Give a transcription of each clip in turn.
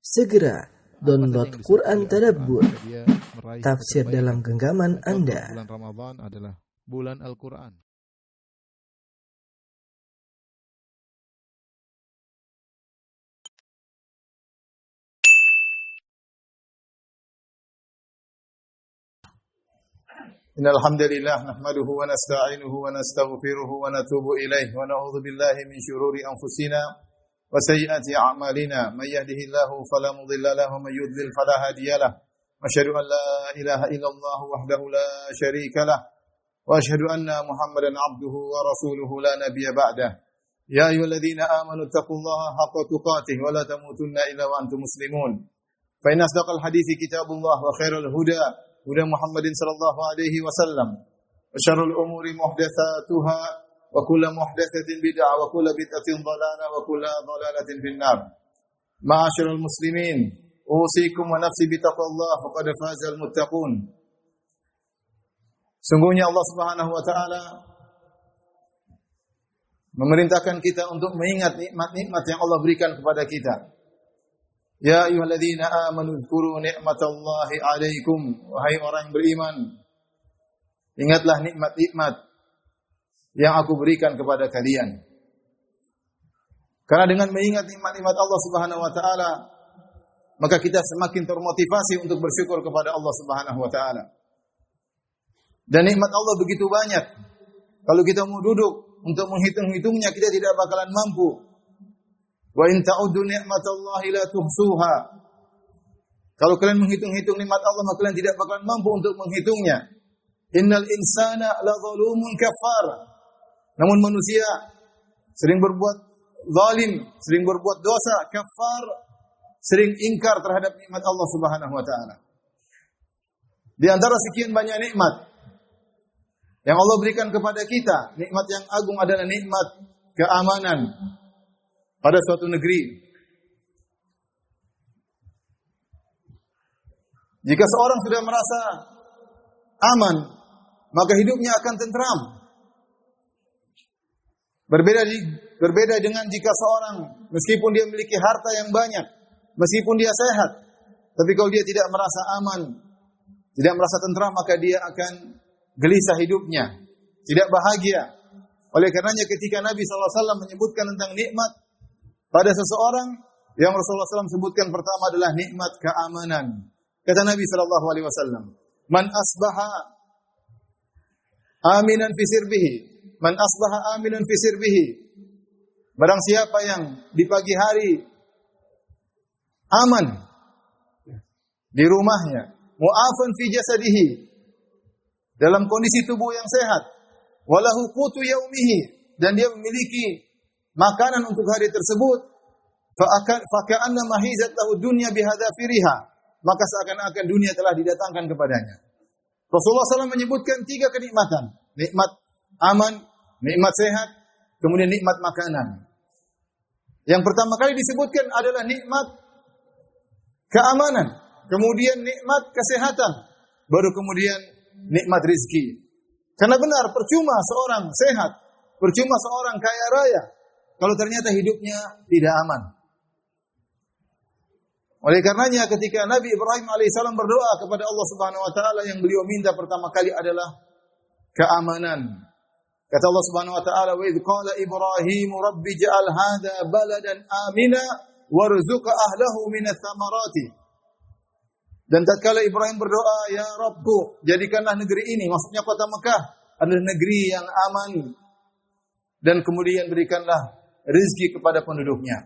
Segera download Quran Tadabbur, tafsir dalam genggaman Anda. Bulan Ramadan adalah bulan Al-Quran. Innal hamdalillah nahmaduhu wa nasta'inuhu wa nastaghfiruhu wa natubu ilayhi wa na'udzu billahi min shururi anfusina wa sayyiati a'malina may yahdihillahu fala mudilla lahu wa may yudlil fala hadiya lahu wa asyhadu an la ilaha illallah wahdahu la syarika lah wa asyhadu anna Muhammadan 'abduhu wa rasuluhu la nabiyya ba'dah. Ya ayyuhalladzina amanu taqullaha haqqa tuqatih wa la tamutunna illa wa antum muslimun. Fa inna asdaqal hadithi kitabullah wa khairal huda huda Muhammadin sallallahu alaihi wasallam wa syarrul umuri muhdatsatuha wa kullu muhdatsatin bid'ah wa kullu bid'atin dhalalah wa kullu dhalalatin finnar. Ma'asyiral muslimin, usikum wa nafsi bittaqwallah faqad fazal muttaqun. Sungguhnya Allah Subhanahu wa taala memerintahkan kita untuk mengingat nikmat-nikmat yang Allah berikan kepada kita. Ya ayyuhalladzina amanu dzkuru ni'matallahi 'alaikum, wahai orang yang beriman, ingatlah nikmat-nikmat yang aku berikan kepada kalian. Karena dengan mengingat nikmat-nikmat Allah Subhanahu wa taala, maka kita semakin termotivasi untuk bersyukur kepada Allah Subhanahu wa taala. Dan nikmat Allah begitu banyak. Kalau kita mau duduk untuk menghitung-hitungnya, kita tidak bakalan mampu. Wa in ta'uddu ni'matallahi la tuhsuha. Kalau kalian menghitung-hitung nikmat Allah, maka kalian tidak bakalan mampu untuk menghitungnya. Innal insana la zalumun kafar. Namun manusia sering berbuat zalim, sering berbuat dosa, kafar, sering ingkar terhadap nikmat Allah Subhanahu wa taala. Di antara sekian banyak nikmat yang Allah berikan kepada kita, nikmat yang agung adalah nikmat keamanan pada suatu negeri. Jika seorang sudah merasa aman, maka hidupnya akan tentram. Berbeda dengan jika seorang, meskipun dia memiliki harta yang banyak, meskipun dia sehat, tapi kalau dia tidak merasa aman, tidak merasa tentram, maka dia akan gelisah hidupnya, tidak bahagia. Oleh karenanya ketika Nabi SAW menyebutkan tentang nikmat pada seseorang, yang Rasulullah SAW sebutkan pertama adalah nikmat keamanan. Kata Nabi SAW, Man asbaha aminan fi sirbihi. Man asbaha aminan fi sirbihi. Barang siapa yang di pagi hari aman di rumahnya, mu'afan fi jasadihi, dalam kondisi tubuh yang sehat, walahu qutu yaumihi, dan dia memiliki makanan untuk hari tersebut, faka'anna mahizat lahu dunya bihadzafiriha, maka seakan-akan dunia telah didatangkan kepadanya. Rasulullah SAW menyebutkan 3 kenikmatan: nikmat aman, nikmat sehat, kemudian nikmat makanan. Yang pertama kali disebutkan adalah nikmat keamanan, kemudian nikmat kesehatan, baru kemudian nikmat rizki. Karena benar, percuma seorang sehat, percuma seorang kaya raya, kalau ternyata hidupnya tidak aman. Oleh karenanya ketika Nabi Ibrahim alaihissalam berdoa kepada Allah Subhanahu wa taala, yang beliau minta pertama kali adalah keamanan. Kata Allah Subhanahu wa taala, "Wa idz qala Ibrahim rabbi ja'al hadha baladan amina warzuq ahlahu minats thamarati." Dan tatkala Ibrahim berdoa, "Ya Rabbku, jadikanlah negeri ini," maksudnya kota Mekah, adalah negeri yang aman, dan kemudian berikanlah rezeki kepada penduduknya.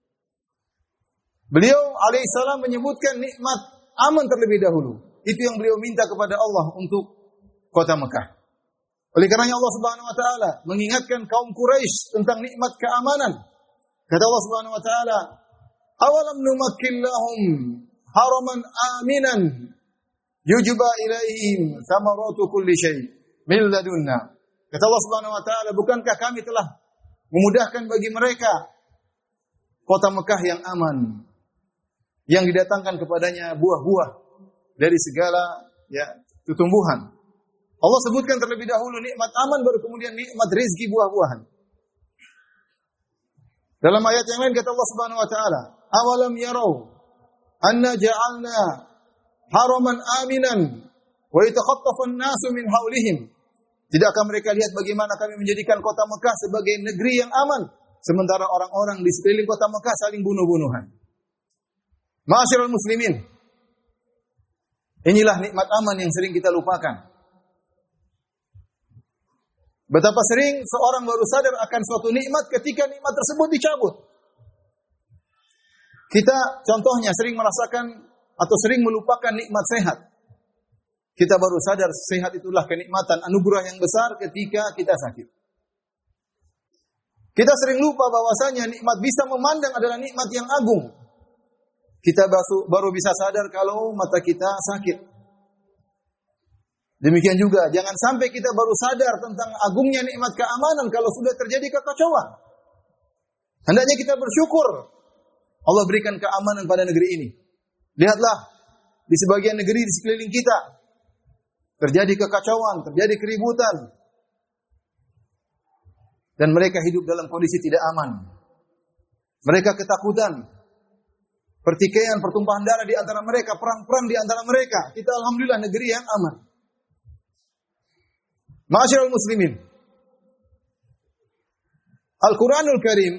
Beliau alaihissalam menyebutkan nikmat aman terlebih dahulu. Itu yang beliau minta kepada Allah untuk kota Mekah. Oleh karenanya Allah Subhanahu wa taala mengingatkan kaum Quraisy tentang nikmat keamanan. Kata Allah Subhanahu wa taala, "Awalam numakkin lahum haraman aminan yujba ilaihim thamaratu kulli syai' min ladunna." Kata Allah Subhanahu wa taala, bukankah kami telah memudahkan bagi mereka kota Mekah yang aman, yang didatangkan kepadanya buah-buah dari segala tumbuhan. Allah sebutkan terlebih dahulu nikmat aman, baru kemudian nikmat rezeki buah-buahan. Dalam ayat yang lain kata Allah Subhanahu wa taala, "Awalam yarau anna ja'alna haraman aminan wa yatakhattafu an-nasu min haulihim. Tidakkah mereka lihat bagaimana kami menjadikan kota Mekah sebagai negeri yang aman, sementara orang-orang di sekeliling kota Mekah saling bunuh-bunuhan. Ma'asyiral muslimin, inilah nikmat aman yang sering kita lupakan. Betapa sering seorang baru sadar akan suatu nikmat ketika nikmat tersebut dicabut. Kita contohnya sering merasakan atau sering melupakan nikmat sehat. Kita baru sadar sehat itulah kenikmatan, anugerah yang besar ketika kita sakit. Kita sering lupa bahwasanya nikmat bisa memandang adalah nikmat yang agung. Kita baru bisa sadar kalau mata kita sakit. Demikian juga, jangan sampai kita baru sadar tentang agungnya nikmat keamanan kalau sudah terjadi kekacauan. Hendaknya kita bersyukur Allah berikan keamanan pada negeri ini. Lihatlah, di sebagian negeri di sekeliling kita terjadi kekacauan, terjadi keributan. Dan mereka hidup dalam kondisi tidak aman. Mereka ketakutan. Pertikaian, pertumpahan darah di antara mereka, perang-perang di antara mereka. Kita alhamdulillah negeri yang aman. Ma'asyiral muslimin, Al-Quranul Karim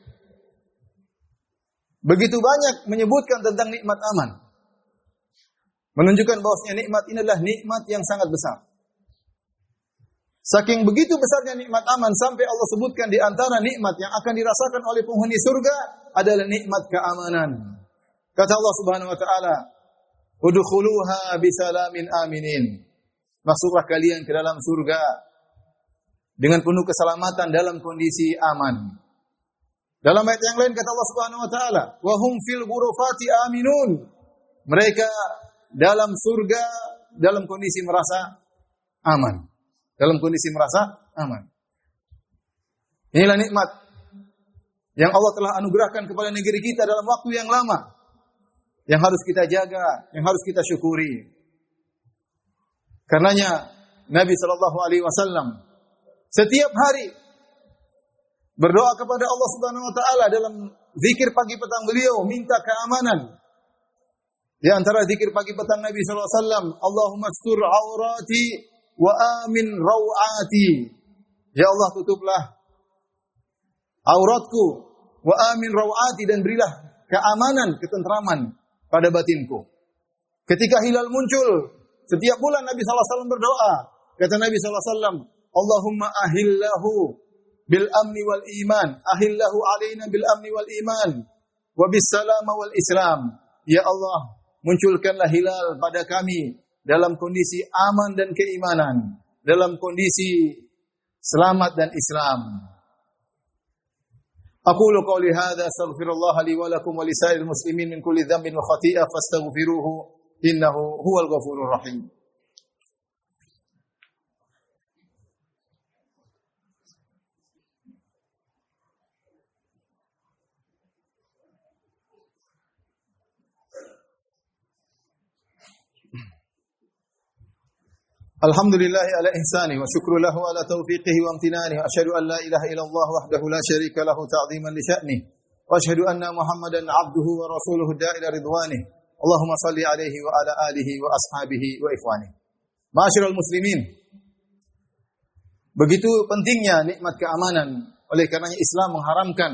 begitu banyak menyebutkan tentang nikmat aman. Menunjukkan bahwasanya nikmat ini adalah nikmat yang sangat besar. Saking begitu besarnya nikmat aman sampai Allah sebutkan di antara nikmat yang akan dirasakan oleh penghuni surga adalah nikmat keamanan. Kata Allah Subhanahu wa taala, "Udkhuluha bisalamin aminin." Masuklah kalian ke dalam surga dengan penuh keselamatan dalam kondisi aman. Dalam ayat yang lain kata Allah Subhanahu wa taala, "Wa hum fil ghurufati aminun." Mereka dalam surga dalam kondisi merasa aman. Dalam kondisi merasa aman. Inilah nikmat yang Allah telah anugerahkan kepada negeri kita dalam waktu yang lama. Yang harus kita jaga, yang harus kita syukuri. Karenanya Nabi SAW setiap hari berdoa kepada Allah Subhanahu wa taala dalam zikir pagi petang beliau minta keamanan. Di antara zikir pagi petang Nabi SAW, Allahumma astur aurati wa amin rawati. Ya Allah, tutuplah auratku wa amin rawati dan berilah keamanan, ketentraman pada batinku. Ketika hilal muncul, setiap bulan Nabi SAW berdoa. Kata Nabi SAW, Allahumma ahillahu bil amni wal iman. Ahillahu alaina bil amni wal iman. Wa bis salama wal islam. Ya Allah, munculkanlah hilal pada kami dalam kondisi aman dan keimanan. Dalam kondisi selamat dan Islam. Aqulu qawli hadha astaghfirullah li wa lakum wa lisairil muslimin min kulli dhanbin wa khati'ah fastaghfiruhu innahu huwal ghafurur rahim. Alhamdulillahi ala ihsani wa syukru lahu ala taufiqihi wa amtinani wa asyhadu an la ilaha illallah wahdahu la syarika lahu ta'ziman li sya'ni wa asyhadu anna Muhammadan 'abduhu wa rasuluhu da'ila ridwani. Allahumma salli alaihi wa ala alihi wa ashabihi wa ikhwani. Ma'asyiral muslimin, begitu pentingnya nikmat keamanan. Oleh karenanya Islam mengharamkan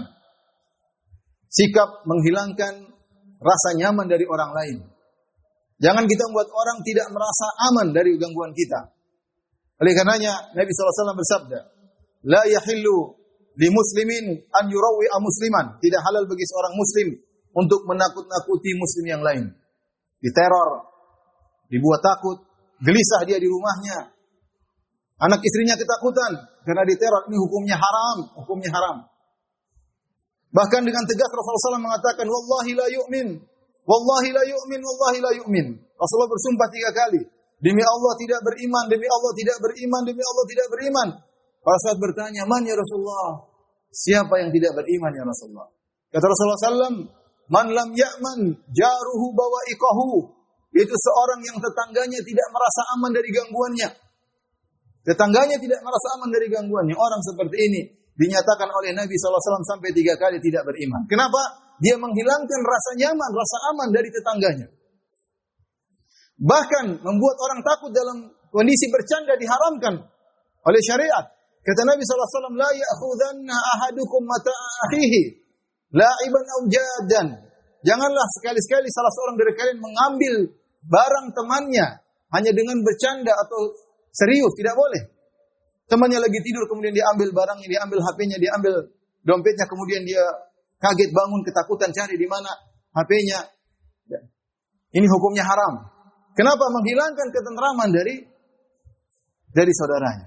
sikap menghilangkan rasa nyaman dari orang lain. Jangan kita membuat orang tidak merasa aman dari gangguan kita. Oleh karenanya Nabi SAW bersabda, La yahillu li muslimin an yurawwi'a musliman. Tidak halal bagi seorang muslim untuk menakut-nakuti muslim yang lain. Diteror, dibuat takut, gelisah dia di rumahnya. Anak istrinya ketakutan karena diteror. Ini hukumnya haram, hukumnya haram. Bahkan dengan tegas Rasulullah SAW mengatakan, Wallahi la yu'min. Wallahi la yu'min, wallahi la yu'min. Rasulullah bersumpah 3 kali. Demi Allah tidak beriman, demi Allah tidak beriman, demi Allah tidak beriman. Para sahabat bertanya, man ya Rasulullah? Siapa yang tidak beriman ya Rasulullah? Kata Rasulullah SAW, man lam ya'man jaruhu bawa'iqahu. Itu seorang yang tetangganya tidak merasa aman dari gangguannya. Tetangganya tidak merasa aman dari gangguannya. Orang seperti ini dinyatakan oleh Nabi SAW sampai 3 kali tidak beriman. Kenapa? dia menghilangkan rasa nyaman, rasa aman dari tetangganya. Bahkan membuat orang takut dalam kondisi bercanda diharamkan oleh syariat. Kata Nabi SAW, la ya'khudhanna ahadukum mata'a akhihi la'iban aw jaddan. Janganlah sekali-sekali salah seorang dari kalian mengambil barang temannya hanya dengan bercanda atau serius, tidak boleh. Temannya lagi tidur, kemudian dia ambil barangnya, dia ambil HP-nya, dia ambil dompetnya, kemudian dia kaget bangun, ketakutan cari di mana HP-nya. Ini hukumnya haram. Kenapa? Menghilangkan ketentraman dari saudaranya.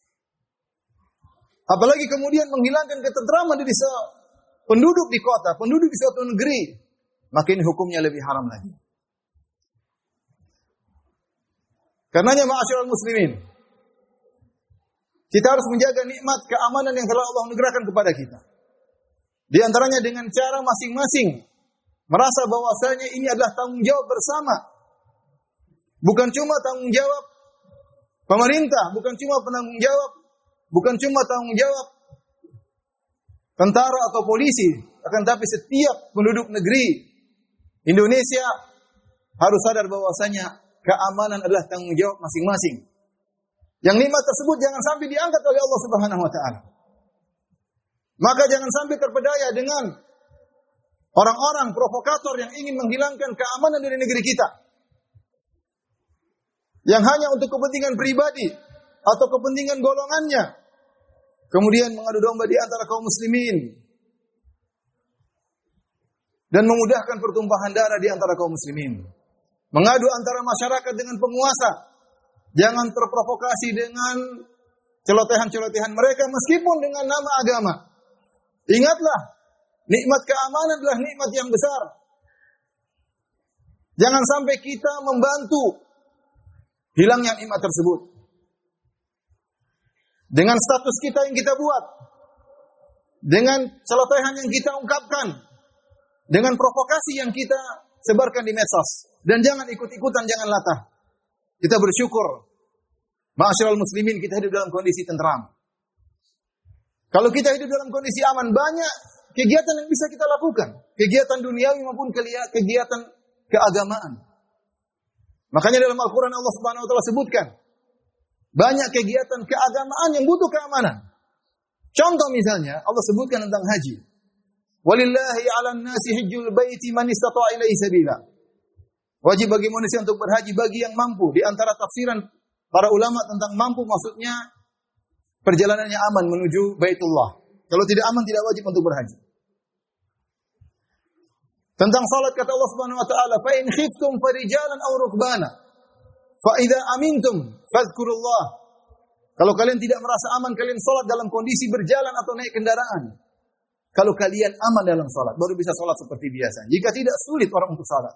Apalagi kemudian menghilangkan ketentraman dari penduduk di kota, penduduk di suatu negeri, maka ini hukumnya lebih haram lagi. Karenanya ma'asyiral muslimin, kita harus menjaga nikmat keamanan yang telah Allah anugerahkan kepada kita. Di antaranya dengan cara masing-masing merasa bahwasanya ini adalah tanggung jawab bersama. Bukan cuma tanggung jawab pemerintah, bukan cuma penanggung jawab, bukan cuma tanggung jawab tentara atau polisi, akan tapi setiap penduduk negeri Indonesia harus sadar bahwasanya keamanan adalah tanggung jawab masing-masing. Yang nikmat tersebut jangan sampai diangkat oleh Allah Subhanahu wa taala. Maka jangan sampai terpedaya dengan orang-orang provokator yang ingin menghilangkan keamanan dari negeri kita. Yang hanya untuk kepentingan pribadi atau kepentingan golongannya. Kemudian mengadu domba di antara kaum muslimin. Dan memudahkan pertumpahan darah di antara kaum muslimin. Mengadu antara masyarakat dengan penguasa. Jangan terprovokasi dengan celotehan-celotehan mereka meskipun dengan nama agama. Ingatlah, nikmat keamanan adalah nikmat yang besar. Jangan sampai kita membantu hilangnya nikmat tersebut. Dengan status kita yang kita buat, dengan celotehan yang kita ungkapkan, dengan provokasi yang kita sebarkan di medsos. Dan jangan ikut-ikutan, jangan latah. Kita bersyukur, ma'asyiral muslimin, kita hidup dalam kondisi tentram. Kalau kita hidup dalam kondisi aman, banyak kegiatan yang bisa kita lakukan. Kegiatan duniawi maupun kegiatan keagamaan. Makanya dalam Al-Quran Allah Subhanahu wa taala sebutkan banyak kegiatan keagamaan yang butuh keamanan. Contoh misalnya Allah sebutkan tentang haji. Walillahi 'alan nasi hajjul baiti man istata'a ilaihi sabila. Wajib bagi manusia untuk berhaji bagi yang mampu. Di antara tafsiran para ulama tentang mampu maksudnya perjalanannya aman menuju Baitullah. Kalau tidak aman tidak wajib untuk berhaji. Tentang salat kata Allah Subhanahu wa taala, "Fa in khiftum farijalan aw rukbana, fa idza amintum fadhkurullah." Kalau kalian tidak merasa aman, kalian salat dalam kondisi berjalan atau naik kendaraan. Kalau kalian aman dalam salat, baru bisa salat seperti biasa. Jika tidak, sulit orang untuk salat.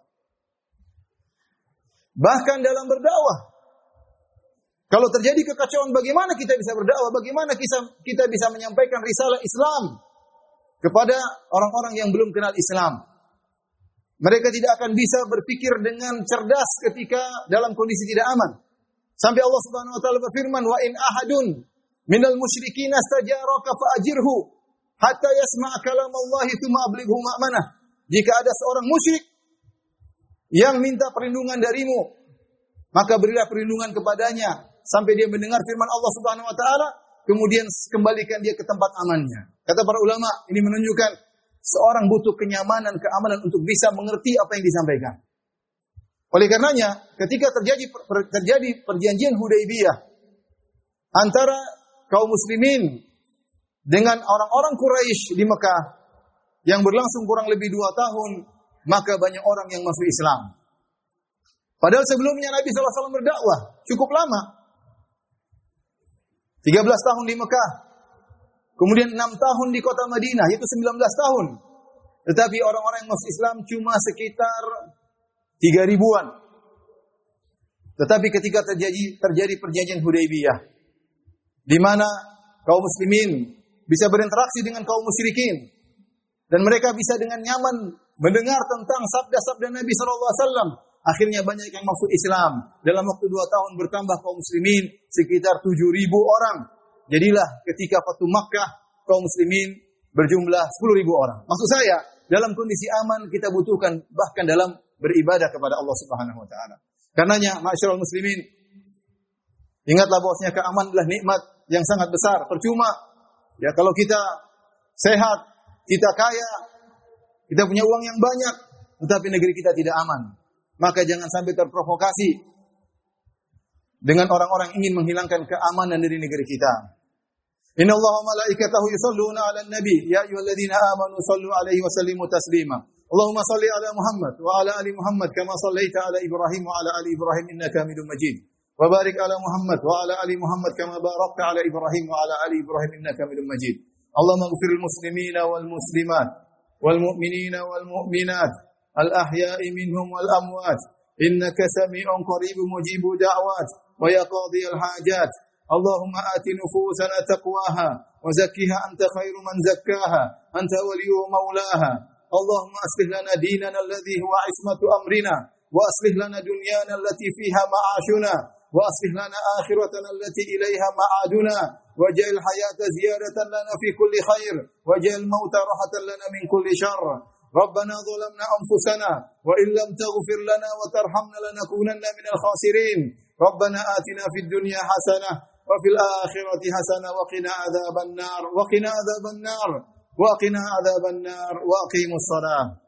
Bahkan dalam berdakwah, kalau terjadi kekacauan, bagaimana kita bisa berdakwah? Bagaimana kita bisa menyampaikan risalah Islam kepada orang-orang yang belum kenal Islam? Mereka tidak akan bisa berpikir dengan cerdas ketika dalam kondisi tidak aman. Sampai Allah Subhanahu wa taala berfirman, "Wa in ahadun minal musyrikin astajaraka fa'ajirhu hatta yasma' kalamallahi tsumma ablighu ma'manah." Jika ada seorang musyrik yang minta perlindungan darimu, maka berilah perlindungan kepadanya sampai dia mendengar firman Allah Subhanahu wa taala, kemudian kembalikan dia ke tempat amannya. Kata para ulama, ini menunjukkan seorang butuh kenyamanan, keamanan untuk bisa mengerti apa yang disampaikan. Oleh karenanya, ketika terjadi perjanjian Hudaybiyah antara kaum muslimin dengan orang-orang Quraisy di Mekah yang berlangsung kurang lebih 2 tahun, maka banyak orang yang masuk Islam. Padahal sebelumnya Nabi SAW berdakwah cukup lama. 13 tahun di Mekah. Kemudian 6 tahun di kota Madinah, yaitu 19 tahun. Tetapi orang-orang yang masuk Islam cuma sekitar 3.000-an. Tetapi ketika terjadi perjanjian Hudaybiyah, di mana kaum muslimin bisa berinteraksi dengan kaum musyrikin, dan mereka bisa dengan nyaman mendengar tentang sabda-sabda Nabi SAW. Akhirnya banyak yang masuk Islam. Dalam waktu 2 tahun bertambah kaum muslimin sekitar 7.000 orang. Jadilah ketika Fatu Makkah kaum muslimin berjumlah 10.000 orang. Maksud saya, dalam kondisi aman kita butuhkan bahkan dalam beribadah kepada Allah Subhanahu wa taala. Karenanya, ma'asyiral muslimin, ingatlah bahwasanya keamanan adalah nikmat yang sangat besar. Percuma ya kalau kita sehat, kita kaya, kita punya uang yang banyak, tetapi negeri kita tidak aman. Maka jangan sampai terprovokasi dengan orang-orang ingin menghilangkan keamanan dari negeri kita. Inna Allah wa malaikatahu yusalluna 'alan nabi ya ayyuhalladzina amanu sallu 'alaihi wa sallimu taslima. Allahumma salli 'ala Muhammad wa 'ala ali Muhammad kama shallaita 'ala Ibrahim wa 'ala ali Ibrahim innaka Hamidum Majid. Wa barik 'ala Muhammad wa 'ala ali Muhammad kama barakta 'ala Ibrahim wa 'ala ali Ibrahim innaka Hamidum Majid. Allahumma ighfiril muslimina wal muslimat wal mu'minina wal mu'minat al-ahya'i minhum wal amwat innaka sami'un qaribun mujibud da'wat wa ya qadhiyal hajat. Allahumma ati nufusana taqwaha wa zakkiha anta khairu man zakkaha anta waliyyu maulaha. Allahumma aslih lana dinana alladhi huwa ismatu amrina wa aslih lana dunyana allati fiha ma'ashuna wa aslih lana akhiratana allati ilayha ma'aduna waj'al hayata ziyadatan lana fi kulli khair waj'al mauta rahatan lana min kulli syarr. ربنا ظلمنا أنفسنا وإن لم تغفر لنا وترحمنا لنكونن من الخاسرين. ربنا آتنا في الدنيا حسنة وفي الآخرة حسنة وقنا عذاب النار وقنا عذاب النار وقنا عذاب النار وأقيموا الصلاة.